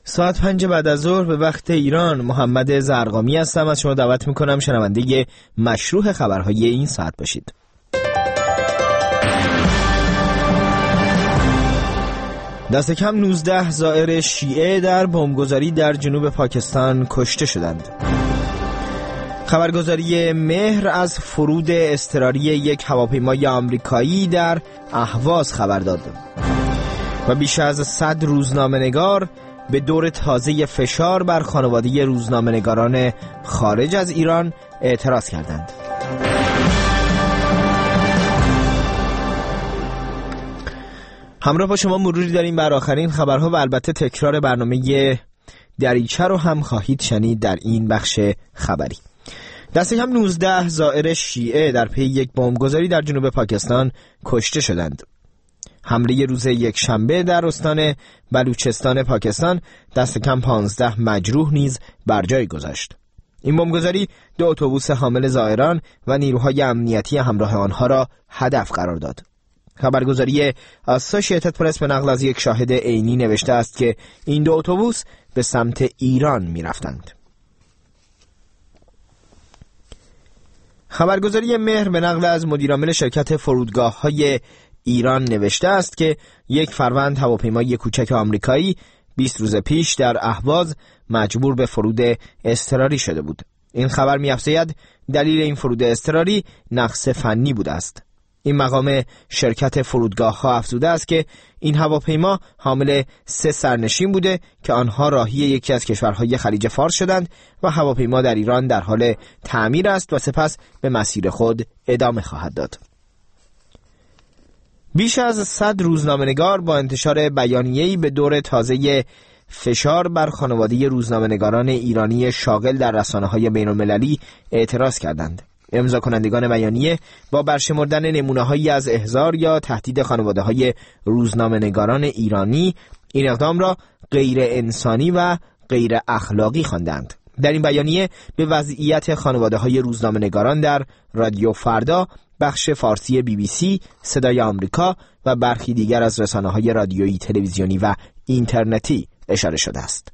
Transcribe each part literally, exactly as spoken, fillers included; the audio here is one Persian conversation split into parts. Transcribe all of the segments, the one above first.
ساعت پنج بعد از ظهر به وقت ایران. محمد زرقامی هستم. از شما دعوت میکنم شنونده مشروح خبرهای این ساعت باشید. دست کم نوزده زائر شیعه در بمبگذاری در جنوب پاکستان کشته شدند. خبرگزاری مهر از فرود اضطراری یک هواپیمای آمریکایی در اهواز خبر داد و بیش از صد روزنامه‌نگار به دور تازه فشار بر خانواده روزنامه‌نگاران خارج از ایران اعتراض کردند. همراه با شما مروری داریم بر آخرین خبرها و البته تکرار برنامه دریچه رو هم خواهید شنید در این بخش خبری. دست کم نوزده زائر شیعه در پی یک بمبگذاری در جنوب پاکستان کشته شدند. حمله روز یک شنبه در استان بلوچستان پاکستان دست کم پانزده مجروح نیز بر جای گذاشت. این بمبگذاری دو اتوبوس حامل زائران و نیروهای امنیتی همراه آنها را هدف قرار داد. خبرگزاری آسوشییتد پرس به نقل از یک شاهد عینی نوشته است که این دو اتوبوس به سمت ایران می رفتند. خبرگزاری مهر به نقل از مدیرعامل شرکت فرودگاه‌های ایران نوشته است که یک فروند هواپیمای کوچک آمریکایی بیست روز پیش در اهواز مجبور به فرود اضطراری شده بود. این خبر می‌افزاید دلیل این فرود اضطراری نقص فنی بوده است. این مقام شرکت فرودگاه‌ها افزوده است که این هواپیما حامل سه سرنشین بوده که آنها راهی یکی از کشورهای خلیج فارس شدند و هواپیما در ایران در حال تعمیر است و سپس به مسیر خود ادامه خواهد داد. بیش از صد روزنامه‌نگار با انتشار بیانیه‌ای به دور تازه فشار بر خانواده روزنامه‌نگاران ایرانی شاغل در رسانه‌های بین‌المللی اعتراض کردند. امضا کنندگان بیانیه با برشمردن نمونه‌هایی از احضار یا تهدید خانواده‌های روزنامه‌نگاران ایرانی این اقدام را غیر انسانی و غیر اخلاقی خواندند. در این بیانیه به وضعیت خانواده‌های روزنامه‌نگاران در رادیو فردا، بخش فارسی بی بی سی، صدای آمریکا و برخی دیگر از رسانه‌های رادیویی، تلویزیونی و اینترنتی اشاره شده است.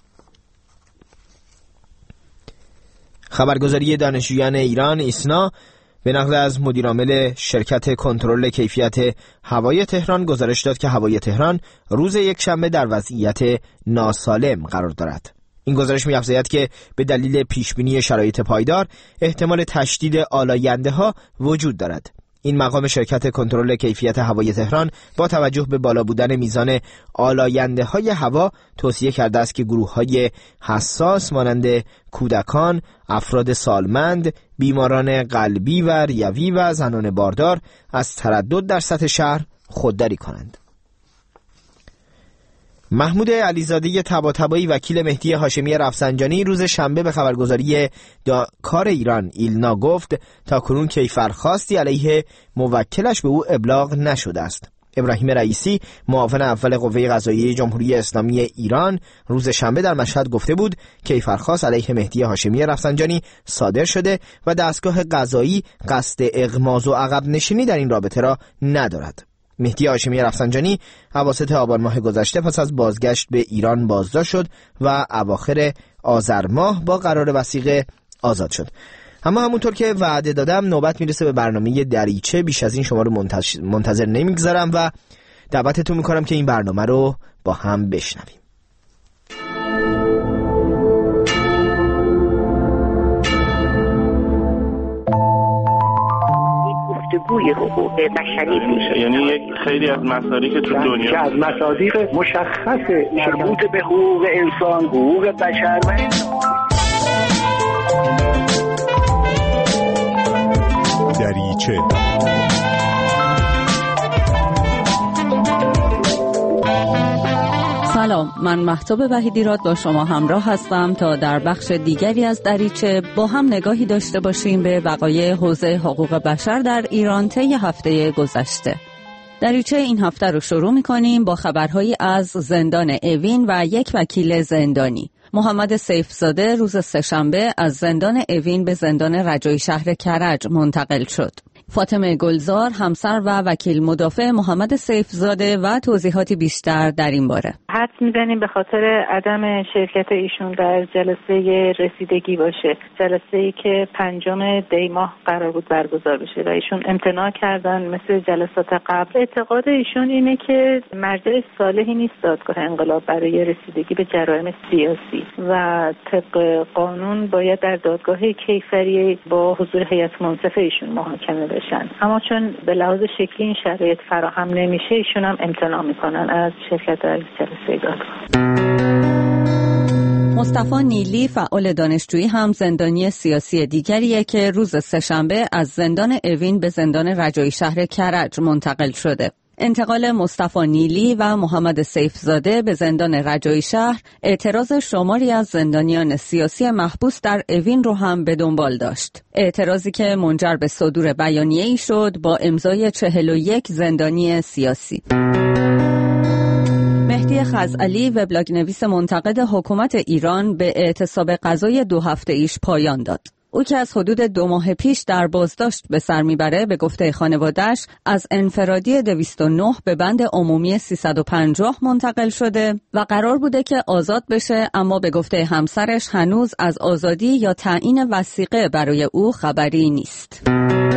خبرگزاری دانشجویان ایران ایسنا به نقل از مدیرعامل شرکت کنترل کیفیت هوای تهران گزارش داد که هوای تهران روز یکشنبه در وضعیت ناسالم قرار دارد. این گزارش می‌افزاید که به دلیل پیشبینی شرایط پایدار احتمال تشدید آلاینده‌ها وجود دارد. این مقام شرکت کنترل کیفیت هوای تهران با توجه به بالا بودن میزان آلاینده‌های هوا توصیه کرده است که گروه‌های حساس مانند کودکان، افراد سالمند، بیماران قلبی و ریوی و زنان باردار از تردد در سطح شهر خودداری کنند. محمود علیزاده طباطبایی وکیل مهدی هاشمی رفسنجانی روز شنبه به خبرگزاری کار ایران ایلنا گفت تاکنون کیفرخواستی علیه موکلش به او ابلاغ نشده است. ابراهیم رئیسی معاون اول قوه قضاییه جمهوری اسلامی ایران روز شنبه در مشهد گفته بود کیفرخواست علیه مهدی هاشمی رفسنجانی صادر شده و دستگاه قضایی قصد اغماض و عقب نشینی در این رابطه را ندارد. مهدی هاشمی رفسنجانی اواسط آبان ماه گذشته پس از بازگشت به ایران بازداشت شد و اواخر آذر ماه با قرار وثیقه آزاد شد. اما همونطور که وعده دادم نوبت میرسه به برنامه دریچه. بیش از این شما رو منتظر نمیگذارم و دعوتتون میکنم که این برنامه رو با هم بشنویم. گفتگوی حقوق بشری میشه، یعنی یک خیلی از مصادیق که تو دنیا که از مصادیق مشخص مربوط به حقوق انسان، حقوق بشر و دریچه. سلام، من مهتاب وحیدیراد با شما همراه هستم تا در بخش دیگری از دریچه با هم نگاهی داشته باشیم به وقایع حوزه حقوق بشر در ایران طی هفته گذشته. دریچه این هفته رو شروع می‌کنیم با خبرهایی از زندان اوین و یک وکیل زندانی. محمد سیفزاده روز سه‌شنبه از زندان اوین به زندان رجایی شهر کرج منتقل شد. فاطمه گلزار، همسر و وکیل مدافع محمد سیفزاده و توضیحاتی بیشتر در این باره. حدس می‌زنیم به خاطر عدم شرکت ایشون در جلسه رسیدگی باشه، جلسه‌ای که پنجم دی ماه قرار بود برگزار بشه و ایشون امتناع کردن مثل جلسات قبل. اعتقاد ایشون اینه که مرجع صالحی نیست دادگاه انقلاب برای رسیدگی به جرایم سیاسی و طبق قانون باید در دادگاه کیفری با حضور هیئت منصفه ایشون محاکمه بشن، اما چون به لحاظ شکلی این شرایط فراهم نمیشه ایشون هم امتناع میکنن از شرکت در جلسه دادگاه. مصطفی نیلی، فعال دانشجویی، هم زندانی سیاسی دیگریه که روز سه‌شنبه از زندان اوین به زندان رجایی شهر کرج منتقل شده. انتقال مصطفی نیلی و محمد سیفزاده به زندان رجایی شهر اعتراض شماری از زندانیان سیاسی محبوس در اوین رو هم به دنبال داشت. اعتراضی که منجر به صدور بیانیه‌ای شد با امضای چهل و یک زندانی سیاسی. مهدی خزعلی، وبلاگ نویس منتقد حکومت ایران، به اعتصاب قضای دو هفته ایش پایان داد. او که از حدود دو ماه پیش در بازداشت به سر میبره، به گفته خانواده‌اش از انفرادی دویست و نه به بند عمومی سیصد و پنجاه منتقل شده و قرار بوده که آزاد بشه، اما به گفته همسرش هنوز از آزادی یا تعیین وثیقه برای او خبری نیست.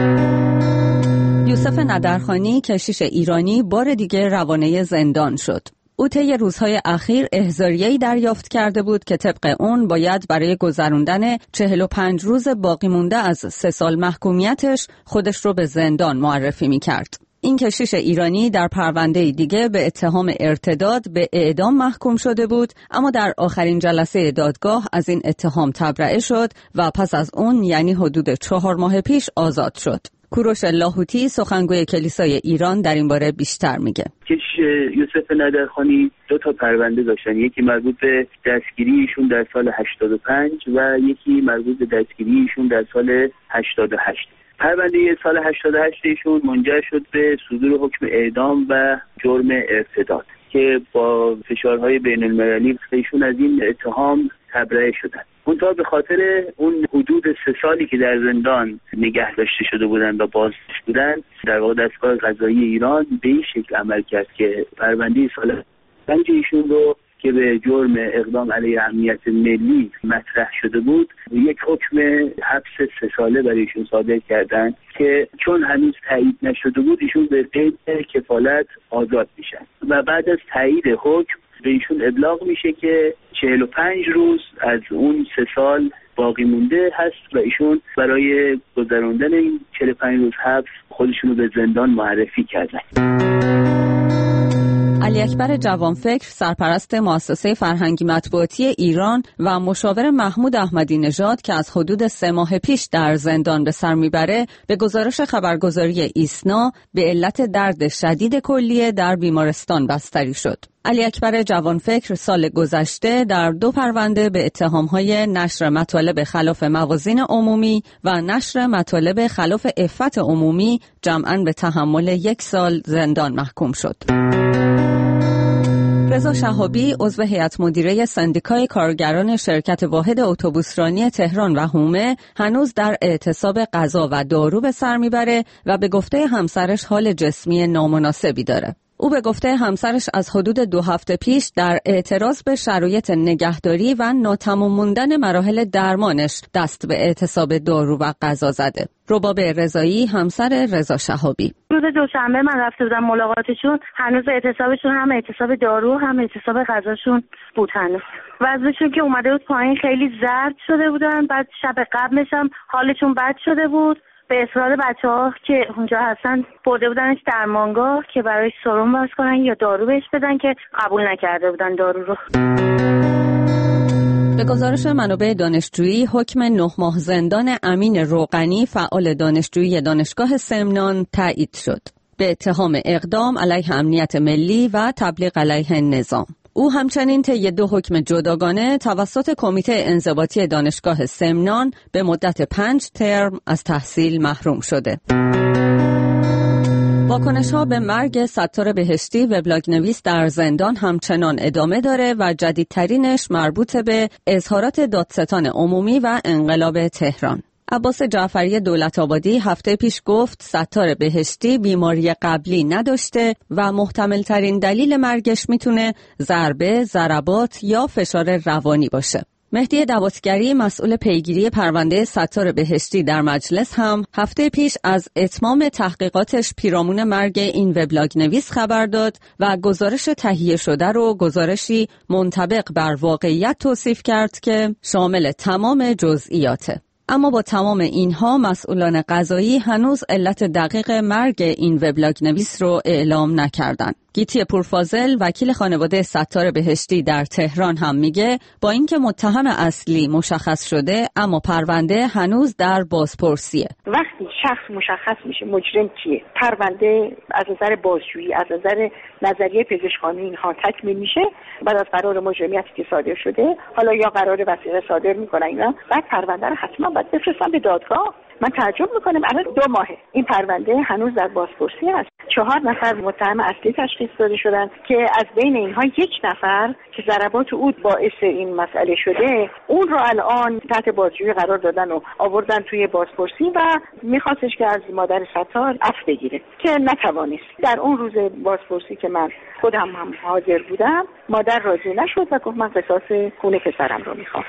یوسف ندرخانی، کشیش ایرانی، بار دیگه روانه زندان شد. او طی روزهای اخیر احضاریه‌ای دریافت کرده بود که طبق اون باید برای گذراندن چهل و پنج روز باقی مونده از سه سال محکومیتش خودش رو به زندان معرفی می‌کرد. این کشیش ایرانی در پرونده دیگه به اتهام ارتداد به اعدام محکوم شده بود، اما در آخرین جلسه دادگاه از این اتهام تبرئه شد و پس از اون، یعنی حدود چهار ماه پیش، آزاد شد. کوروش لاهوتی، سخنگوی کلیسای ایران، در این باره بیشتر میگه. کش یوسف ندرخانی دو تا پرونده داشتن، یکی مربوط به دستگیری ایشون در سال هشتاد و پنج و یکی مربوط به دستگیری ایشون در سال هشتاد و هشت. پرونده سال هشتاد و هشت ایشون منجر شد به صدور حکم اعدام و جرم ارتداد که با فشارهای بین المللی ایشون از این اتهام تبرئه شدن. منتها به خاطر اون حدود سه سالی که در زندان نگه داشته شده بودن و بازداشت بودن، در واقع دستگاه قضایی ایران به این شکل عمل کرد که پرونده سال پنج ایشون رو که به جرم اقدام علیه امنیت ملی مطرح شده بود، یک حکم حبس سه ساله برای ایشون صادر کردن که چون هنوز تایید نشده بود ایشون به قید کفالت آزاد میشن و بعد از تایید حکم به ایشون ابلاغ میشه که چهل و پنج روز از اون سه سال باقی مونده هست و ایشون برای گذراندن این چهل و پنج روز حبس خودشونو به زندان معرفی کردن. علی اکبر جوانفکر، سرپرست مؤسسه فرهنگی مطبوعاتی ایران و مشاور محمود احمدی نژاد که از حدود سه ماه پیش در زندان به سر میبره، به گزارش خبرگزاری ایسنا به علت درد شدید کلیه در بیمارستان بستری شد. علی اکبر جوانفکر سال گذشته در دو پرونده به اتهام‌های نشر مطالب خلاف موازین عمومی و نشر مطالب خلاف عفت عمومی جمعاً به تحمل یک سال زندان محکوم شد. رضا شهابی، عضو هیئت مدیره سندیکای کارگران شرکت واحد اتوبوسرانی تهران و حومه، هنوز در اعتصاب غذا و دارو به سر میبره و به گفته همسرش حال جسمی نامناسبی داره. او به گفته همسرش از حدود دو هفته پیش در اعتراض به شرایط نگهداری و ناتمام موندن مراحل درمانش دست به اعتصاب دارو و غذا زده. رباب رضایی، همسر رضا شهابی: روز دوشنبه من رفته بودم ملاقاتشون، هنوز اعتصابشون هم اعتصاب دارو هم اعتصاب غذاشون بود هنوز. وضعشون که اومده بود پایین، خیلی زرد شده بودن. بعد شب قبلش هم حالشون بد شده بود. به اصرار بچه‌ها که اونجا هستن برده بودنش درمانگاه که برای سرم باز کنن یا دارو بهش بدن که قبول نکرده بودن دارو رو. به گزارش منابع دانشجویی، حکم نه ماه زندان امین روغنی، فعال دانشجویی دانشگاه سمنان، تایید شد به اتهام اقدام علیه امنیت ملی و تبلیغ علیه نظام. او همچنین طی دو حکم جداگانه توسط کمیته انضباطی دانشگاه سمنان به مدت پنج ترم از تحصیل محروم شده. واکنش‌ها به مرگ ستار بهشتی، وبلاگ نویس، در زندان همچنان ادامه داره و جدیدترینش مربوط به اظهارات دادستان عمومی و انقلاب تهران. عباس جعفری دولت‌آبادی هفته پیش گفت ستار بهشتی بیماری قبلی نداشته و محتمل ترین دلیل مرگش میتونه ضربه، ضربات یا فشار روانی باشه. مهدی دواتگری مسئول پیگیری پرونده ستار بهشتی در مجلس هم هفته پیش از اتمام تحقیقاتش پیرامون مرگ این وبلاگ نویس خبر داد و گزارش تهیه شده رو گزارشی منطبق بر واقعیت توصیف کرد که شامل تمام جزئیاته. اما با تمام اینها مسئولان قضایی هنوز علت دقیق مرگ این وبلاگ نویس رو اعلام نکردن. گیتی پورفاضل وکیل خانواده ستار بهشتی در تهران هم میگه با اینکه متهم اصلی مشخص شده اما پرونده هنوز در بازپرسیه. وقتی شخص مشخص میشه مجرم کیه، پرونده از نظر بازجویی از نظر نظریه پزشکانی اینها تکمیل میشه، بعد از قرار مجرمیتی که صادر شده حالا یا قرار وثیقه صادر میکنن اینا، بعد پرونده رو حتما باید بفرستن به دادگاه. من تعجب میکنم الان دو ماهه این پرونده هنوز در بازپرسی است. چهار نفر متهم اصلی تشخیص داده شدن که از بین اینها یک نفر که ضربات او باعث این مسئله شده اون رو الان تحت بازجویی قرار دادن و آوردن توی بازپرسی و میخواستش که از مادر ستار عفو بگیره که نتوانست. در اون روز بازپرسی که من خودم هم حاضر بودم مادر راضی نشد و گفت من قصاص خون پسرم رو میخوام.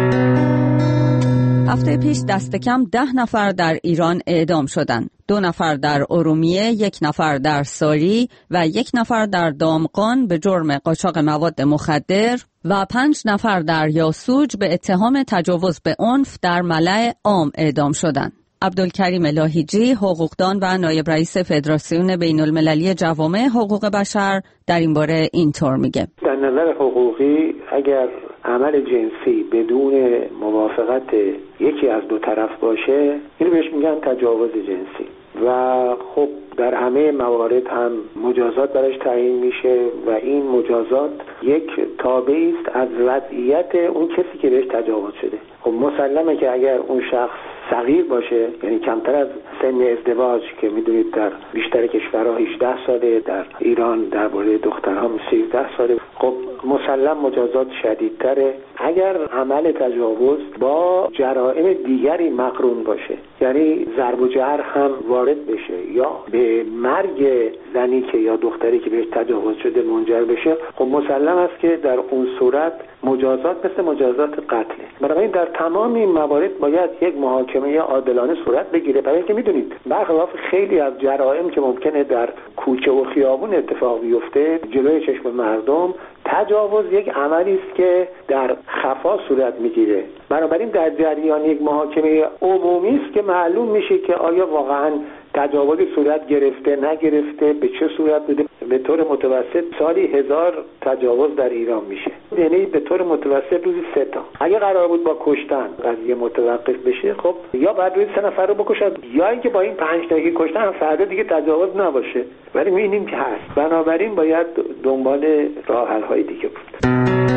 هفته پیش دست کم ده نفر در ایران اعدام شدند. دو نفر در ارومیه، یک نفر در ساری و یک نفر در دامغان به جرم قاچاق مواد مخدر و پنج نفر در یاسوج به اتهام تجاوز به عنف در ملأ عام اعدام شدند. عبدالکریم لاهیجی، حقوقدان و نایب رئیس فدراسیون بین المللی جوامع حقوق بشر در این باره اینطور میگه. در نظر حقوقی اگر عمل جنسی بدون موافقت یکی از دو طرف باشه اینو بهش میگن تجاوز جنسی و خب در همه موارد هم مجازات براش تعیین میشه و این مجازات یک تابعی است از وضعیت اون کسی که بهش تجاوز شده. خب مسلمه که اگر اون شخص صغیر باشه یعنی کمتر از سن ازدواج که میدونید در بیشتر کشورها هجده ساله، در ایران درباره دخترها سیزده ساله، خب مسلم مجازات شدیدتره. اگر عمل تجاوز با جرائم دیگری مقرون باشه یعنی ضرب و جرح هم وارد بشه یا به مرگ زنی که یا دختری که بهش تجاوز شده منجر بشه، خب مسلم است که در اون صورت مجازات مثل مجازات قتله. بنابراین در تمام این موارد باید یک محاکمه عادلانه صورت بگیره، برای اینکه میدونید برخلاف خیلی از جرائم که ممکنه در کوچه و خیابون اتفاق بیفته جلوی چشم مردم، تجاوز یک عملی است که در خفا صورت میگیره. بنابراین در جریان یک محاکمه عمومی است که معلوم میشه که آیا واقعا تجاوزی صورت گرفته نگرفته، به چه صورت بوده. به طور متوسط سالی هزار تجاوز در ایران میشه، یعنی به طور متوسط روزی سه تا. اگه قرار بود با کشتن قضیه متوقف بشه، خب یا بعد روزی سه نفر رو بکشن یا اینکه با این پنج تا که کشتن هم فردا دیگه تجاوز نباشه، ولی میبینیم که هست. بنابراین باید دنبال راه حل های دیگه بود.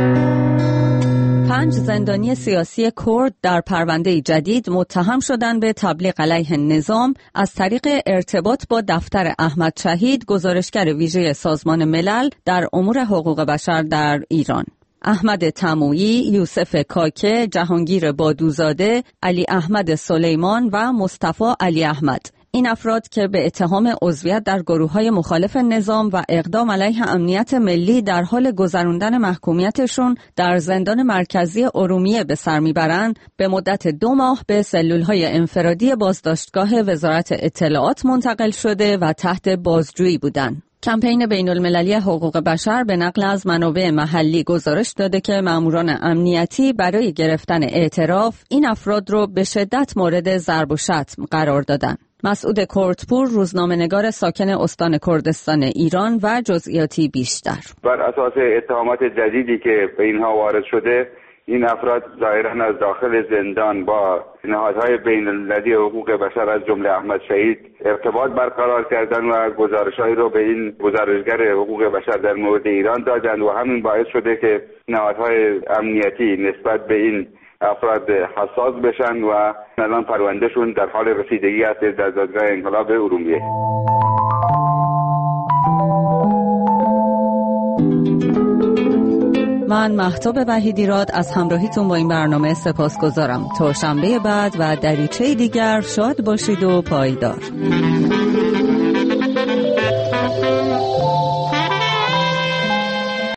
پنج زندانی سیاسی کرد در پرونده جدید متهم شدند به تبلیغ علیه نظام از طریق ارتباط با دفتر احمد شهید، گزارشگر ویژه سازمان ملل در امور حقوق بشر در ایران. احمد تمویی، یوسف کاکه، جهانگیر بادوزاده، علی احمد سلیمان و مصطفی علی احمد. این افراد که به اتهام عضویت در گروه‌های مخالف نظام و اقدام علیه امنیت ملی در حال گذراندن محکومیتشون در زندان مرکزی ارومیه به سر میبرند، به مدت دو ماه به سلول‌های انفرادی بازداشتگاه وزارت اطلاعات منتقل شده و تحت بازجویی بودند. کمپین بین‌المللی حقوق بشر به نقل از منابع محلی گزارش داده که ماموران امنیتی برای گرفتن اعتراف این افراد رو به شدت مورد ضرب و شتم قرار دادند. مسعود کردپور، روزنامه‌نگار ساکن استان کردستان ایران و جزئیاتی بیشتر. بر اساس اتهامات جدیدی که به اینها وارد شده، این افراد ظاهراً از داخل زندان با نهادهای بین‌المللی حقوق بشر از جمله احمد شهید ارتباط برقرار کردن و گزارش‌هایی رو به این گزارشگر حقوق بشر در مورد ایران دادند و همین باعث شده که نهادهای امنیتی نسبت به این افراد حساس بشن و الان پروندهشون در حال رسیدگی است در دادگاه انقلاب ارومیه. من مهتاب وحیدیراد از همراهیتون با این برنامه سپاسگزارم. تا شنبه بعد و دریچه دیگر شاد باشید و پایدار.